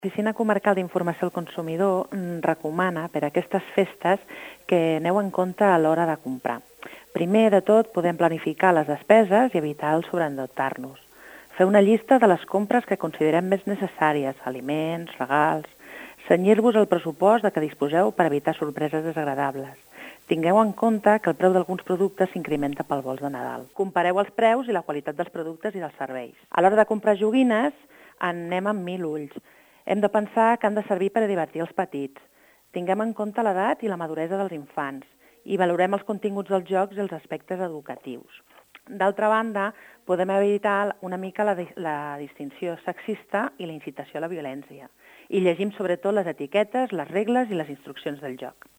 L'Oficina Comarcal d'Informació al Consumidor recomana per a aquestes festes que aneu en compte a l'hora de comprar. Primer de tot, podem planificar les despeses i evitar el sobreendeutar-nos. Fer una llista de les compres que considerem més necessàries, aliments, regals. Cenyir-vos el pressupost de què disposeu per evitar sorpreses desagradables. Tingueu en compte que el preu d'alguns productes s'incrementa pel vols de Nadal. Compareu els preus i la qualitat dels productes i dels serveis. A l'hora de comprar joguines, anem amb 1000 ulls. Hem de pensar que han de servir per a divertir els petits. Tinguem en compte l'edat i la maduresa dels infants i valorem els continguts dels jocs i els aspectes educatius. D'altra banda, podem evitar una mica la distinció sexista i la incitació a la violència i llegim sobretot les etiquetes, les regles i les instruccions del joc.